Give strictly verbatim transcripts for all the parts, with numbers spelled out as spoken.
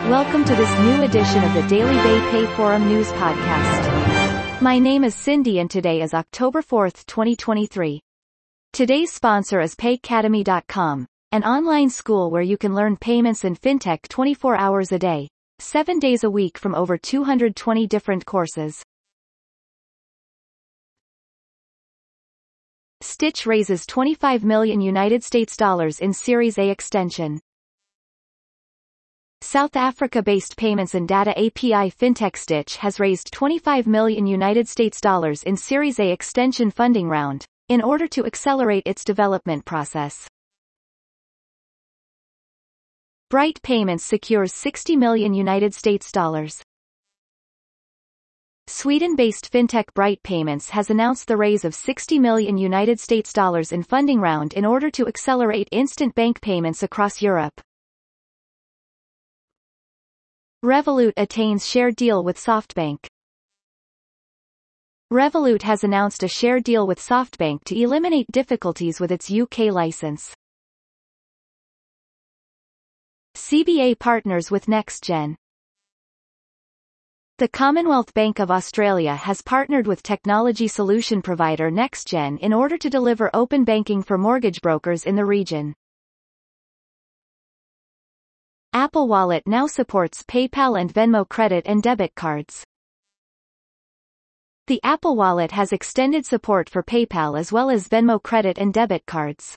Welcome to this new edition of the Daily Bay Pay Forum News Podcast. My name is Cindy and today is October fourth, twenty twenty-three. Today's sponsor is Paycademy dot com, an online school where you can learn payments and fintech twenty-four hours a day, seven days a week from over two hundred twenty different courses. Stitch raises twenty-five million United States dollars in Series A extension. South Africa-based payments and data A P I fintech Stitch has raised twenty-five million United States dollars in Series A extension funding round, in order to accelerate its development process. Bright Payments secures sixty million United States dollars. Sweden-based fintech Bright Payments has announced the raise of sixty million United States dollars in funding round in order to accelerate instant bank payments across Europe. Revolut attains share deal with SoftBank. Revolut has announced a share deal with SoftBank to eliminate difficulties with its U K license. C B A partners with NextGen. The Commonwealth Bank of Australia has partnered with technology solution provider NextGen in order to deliver open banking for mortgage brokers in the region. Apple Wallet now supports PayPal and Venmo credit and debit cards. The Apple Wallet has extended support for PayPal as well as Venmo credit and debit cards.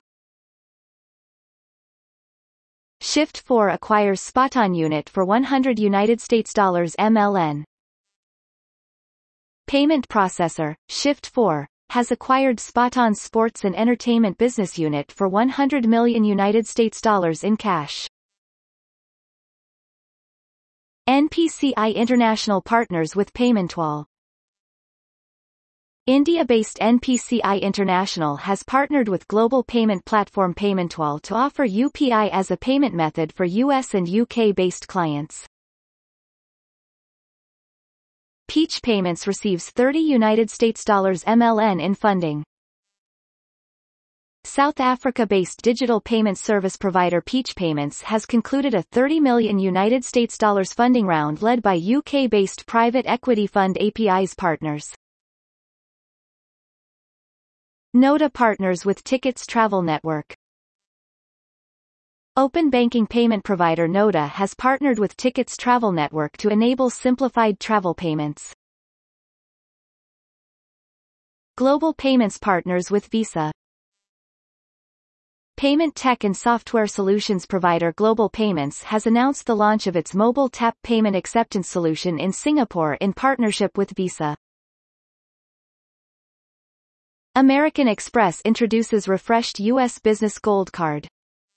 Shift four acquires Spoton unit for one hundred United States dollars M L N. Payment processor, Shift four, has acquired Spoton's sports and entertainment business unit for one hundred million United States dollars in cash. N P C I International partners with Paymentwall. India-based N P C I International has partnered with global payment platform Paymentwall to offer U P I as a payment method for U S and U K-based clients. Peach Payments receives thirty United States dollars M L N in funding. South Africa-based digital payment service provider Peach Payments has concluded a thirty million United States dollars funding round led by U K-based private equity fund A P I's partners. Noda partners with Tickets Travel Network. Open banking payment provider Noda has partnered with Tickets Travel Network to enable simplified travel payments. Global payments partners with Visa. Payment tech and software solutions provider Global Payments has announced the launch of its mobile tap payment acceptance solution in Singapore in partnership with Visa. American Express introduces refreshed U S Business Gold Card.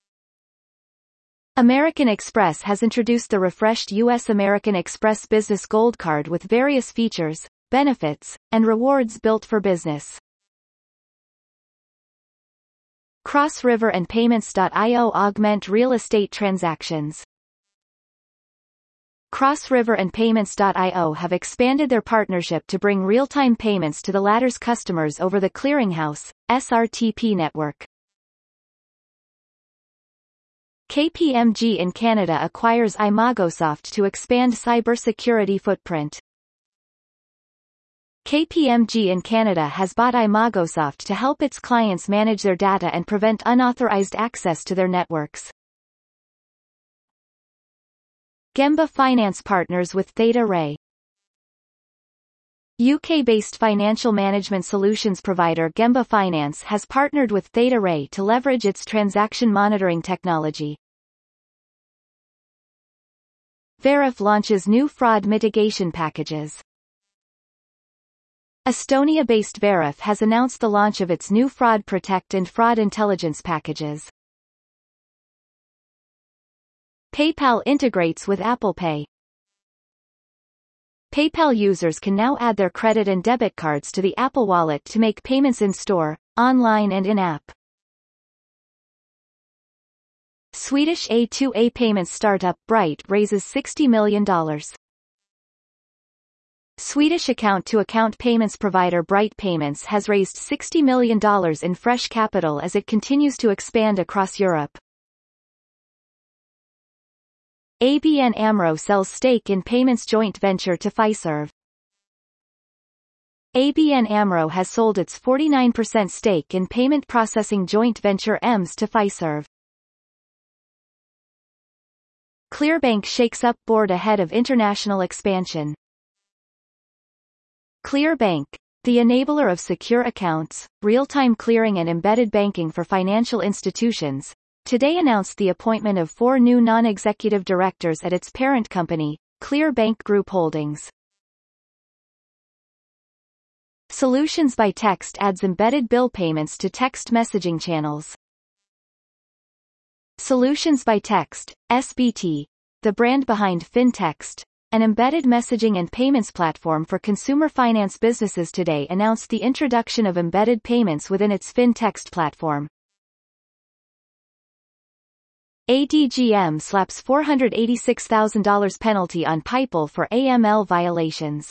American Express has introduced the refreshed U S American Express Business Gold Card with various features, benefits, and rewards built for business. Cross River and Payments dot I O augment real estate transactions. Cross River and Payments dot I O have expanded their partnership to bring real-time payments to the latter's customers over the Clearinghouse, S R T P network. K P M G in Canada acquires Imagosoft to expand cybersecurity footprint. K P M G in Canada has bought Imagosoft to help its clients manage their data and prevent unauthorized access to their networks. Gemba Finance partners with Theta Ray. U K-based financial management solutions provider Gemba Finance has partnered with Theta Ray to leverage its transaction monitoring technology. Verif launches new fraud mitigation packages. Estonia-based Verif has announced the launch of its new Fraud Protect and Fraud Intelligence packages. PayPal integrates with Apple Pay. PayPal users can now add their credit and debit cards to the Apple Wallet to make payments in-store, online and in-app. Swedish A two A payments startup Bright raises sixty million dollars. Swedish account-to-account payments provider Bright Payments has raised sixty million dollars in fresh capital as it continues to expand across Europe. A B N AMRO sells stake in payments joint venture to Fiserv. A B N AMRO has sold its forty-nine percent stake in payment processing joint venture E M S to Fiserv. Clearbank shakes up board ahead of international expansion. Clearbank, the enabler of secure accounts, real-time clearing and embedded banking for financial institutions, today announced the appointment of four new non-executive directors at its parent company, Clearbank Group Holdings. Solutions by Text adds embedded bill payments to text messaging channels. Solutions by Text, S B T, the brand behind FinText, an embedded messaging and payments platform for consumer finance businesses, today announced the introduction of embedded payments within its FinText platform. A D G M slaps four hundred eighty-six thousand dollars penalty on PayPal for A M L violations.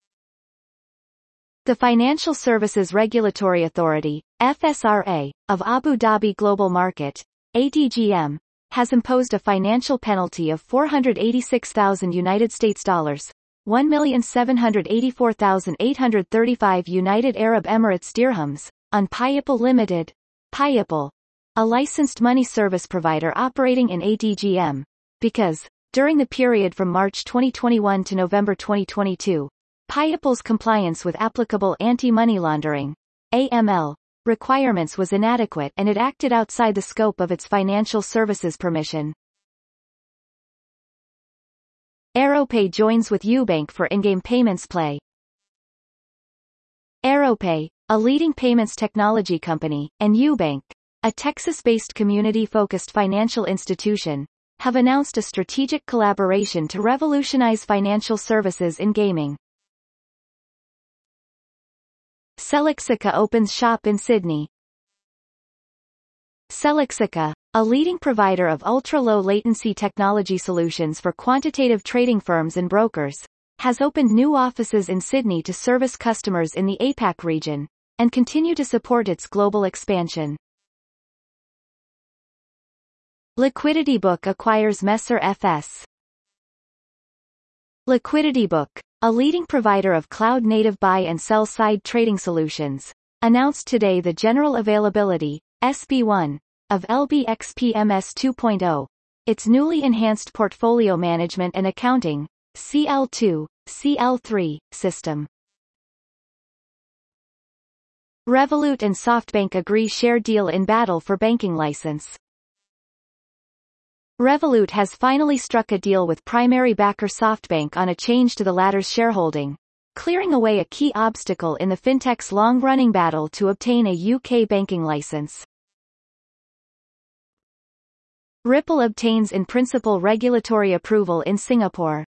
The Financial Services Regulatory Authority, F S R A, of Abu Dhabi Global Market, A D G M, has imposed a financial penalty of four hundred eighty-six thousand United States dollars, one million seven hundred eighty-four thousand eight hundred thirty-five United Arab Emirates dirhams, on Payapal Limited, Payapal, a licensed money service provider operating in A D G M, because, during the period from March twenty twenty-one to November twenty twenty-two, Payapal's compliance with applicable anti-money laundering (A M L) requirements was inadequate and it acted outside the scope of its financial services permission. Aeropay joins with Ubank for in-game payments play. Aeropay, a leading payments technology company, and Ubank, a Texas-based community-focused financial institution, have announced a strategic collaboration to revolutionize financial services in gaming. Celexica opens shop in Sydney. Celexica, a leading provider of ultra-low latency technology solutions for quantitative trading firms and brokers, has opened new offices in Sydney to service customers in the A PAC region, and continue to support its global expansion. LiquidityBook acquires Messer F S. LiquidityBook, a leading provider of cloud-native buy and sell-side trading solutions, announced today the general availability, S B one, of L B X P M S two point oh, its newly enhanced portfolio management and accounting, C L two, C L three, system. Revolut and SoftBank agree share deal in battle for banking license. Revolut has finally struck a deal with primary backer SoftBank on a change to the latter's shareholding, clearing away a key obstacle in the fintech's long-running battle to obtain a U K banking license. Ripple obtains in principle regulatory approval in Singapore.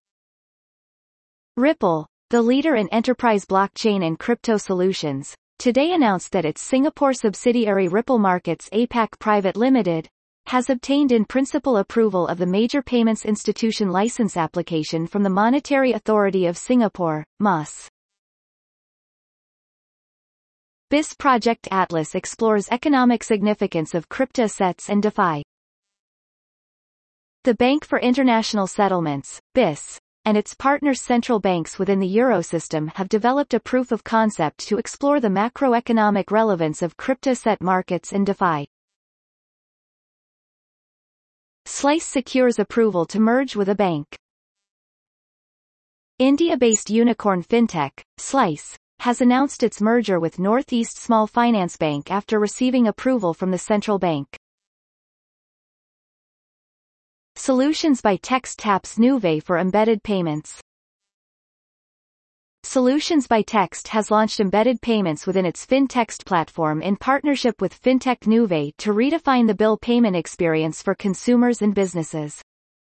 Ripple, the leader in enterprise blockchain and crypto solutions, today announced that its Singapore subsidiary Ripple Markets A PAC Private Limited has obtained in principle approval of the Major Payments Institution license application from the Monetary Authority of Singapore, M A S. B I S Project Atlas explores economic significance of cryptoassets and DeFi. The Bank for International Settlements, B I S, and its partners central banks within the Eurosystem have developed a proof of concept to explore the macroeconomic relevance of cryptoasset markets and DeFi. Slice secures approval to merge with a bank. India-based unicorn fintech, Slice, has announced its merger with Northeast Small Finance Bank after receiving approval from the central bank. Solutions by Text taps Nuvei for embedded payments. Solutions by Text has launched embedded payments within its FinText platform in partnership with fintech Nuvei to redefine the bill payment experience for consumers and businesses.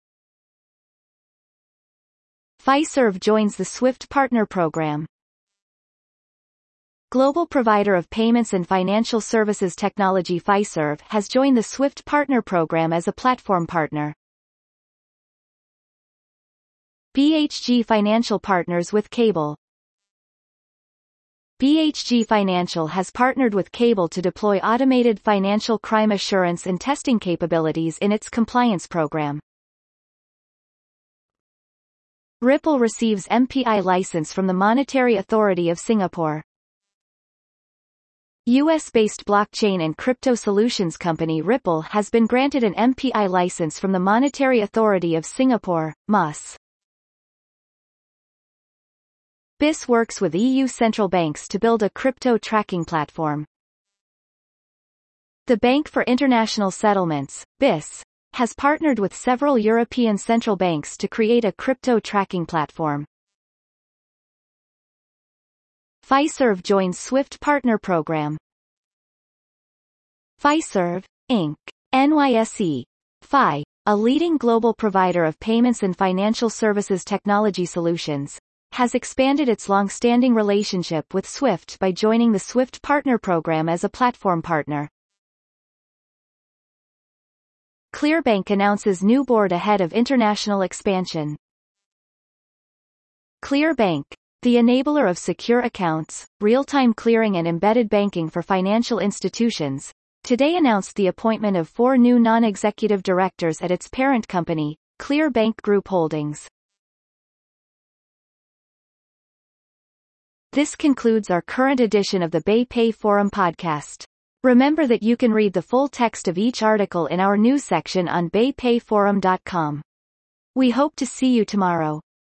Fiserv joins the SWIFT Partner Program. Global provider of payments and financial services technology Fiserv has joined the SWIFT Partner Program as a platform partner. B H G Financial partners with Cable. B H G Financial has partnered with Cable to deploy automated financial crime assurance and testing capabilities in its compliance program. Ripple receives M P I license from the Monetary Authority of Singapore. U S-based blockchain and crypto solutions company Ripple has been granted an M P I license from the Monetary Authority of Singapore, M A S. B I S works with E U central banks to build a crypto tracking platform. The Bank for International Settlements, B I S, has partnered with several European central banks to create a crypto tracking platform. Fiserv joins SWIFT Partner Program. Fiserv, Incorporated. N Y S E. F I, a leading global provider of payments and financial services technology solutions, has expanded its long-standing relationship with SWIFT by joining the SWIFT Partner Program as a platform partner. Clearbank announces new board ahead of international expansion. Clearbank, the enabler of secure accounts, real-time clearing and embedded banking for financial institutions, today announced the appointment of four new non-executive directors at its parent company, Clearbank Group Holdings. This concludes our current edition of the BayPay Forum podcast. Remember that you can read the full text of each article in our news section on bay pay forum dot com. We hope to see you tomorrow.